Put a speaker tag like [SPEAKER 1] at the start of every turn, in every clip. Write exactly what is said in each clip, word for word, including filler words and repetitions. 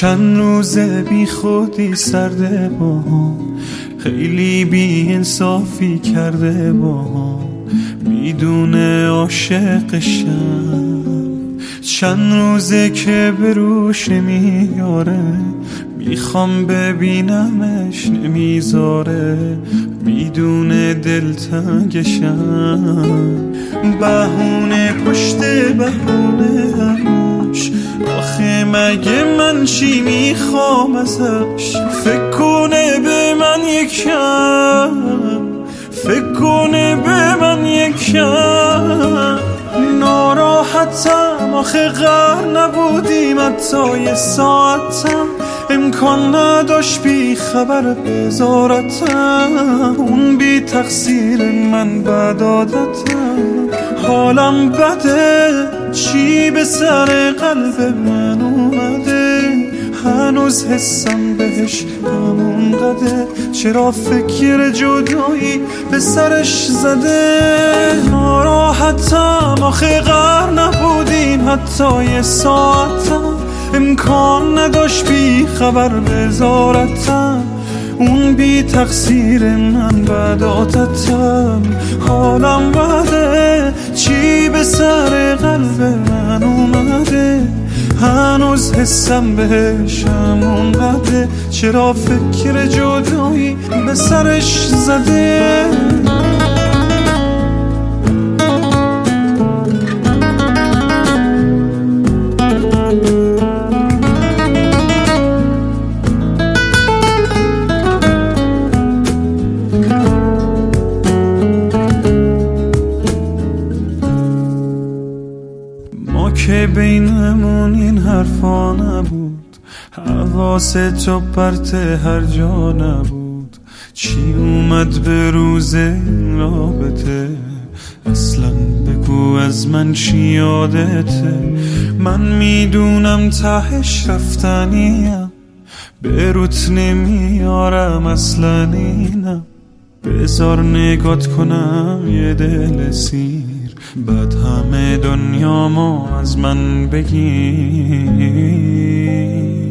[SPEAKER 1] چند روزه بی خودی سرده با هم، خیلی بی انصافی کرده با هم، میدونه عاشقشم. چند روزه که به روش نمیاره، میخوام ببینمش نمیذاره، میدونه دلتنگشم. بهونه پشت بهونه همش، آخه مگه من چی میخوام ازش؟ فکر کنه به من یکم، فکر کنه به من یکم. ناراحتم آخه غر نبودیم حتی یه ساعتم، امکان نداشت بی خبر بذارتم. اون بی تقصیر من بد عادتم، حالم بده چی به سر قلب من اومده، هنوز حسم بهش همون قده، چرا فکر جدایی به سرش زده. ناراحتم آخه غر نبودیم حتی یه ساعتم، امکان نداشت بی خبر بذارتم. اون بی تقصیر من بد عادتم، حالم بده چی به سر قلب من اومده، هنوز حسم بهش همون قده، چرا فکر جدایی به سرش زده. که بینمون این حرفا نبود، حواست و پرت هر جا نبود. چی اومد به روز این رابطه؟ اصلا بگو از من چی یادته؟ من میدونم تهش رفتنیم، به روت نمیارم اصلا اینم. بذار نگات کنم یه دل سیر، بعد همه دنیامو از من بگیر.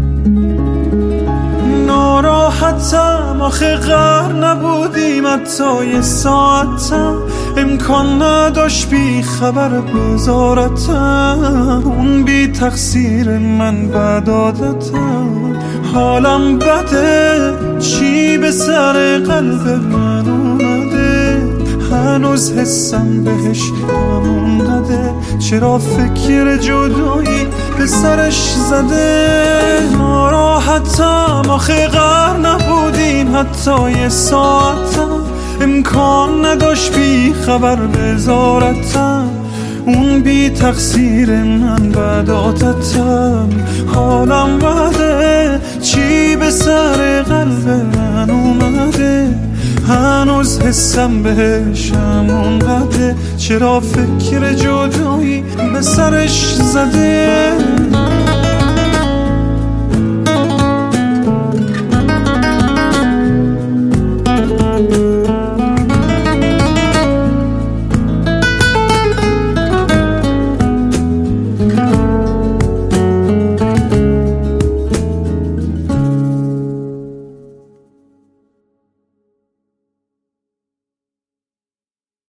[SPEAKER 1] ناراحتم آخه غر نبودیم حتی یه ساعتم، امکان نداشت بی خبر بذارتم. اون بی تقصیر من بد عادتم، حالم بده چی به سر قلب من اومده، هنوز حسم بهش همون قده، چرا فکر جدایی به سرش زده. ناراحتم آخه غر نبودیم حتی یه ساعتم، امکان نداشت بی خبر بذارتم. اون بی تقصیر من بد عادتم، حالم بده چی به سر قلب من اومده، هنوز حسم بهش همون قده، چرا فکر جدایی به سرش زده.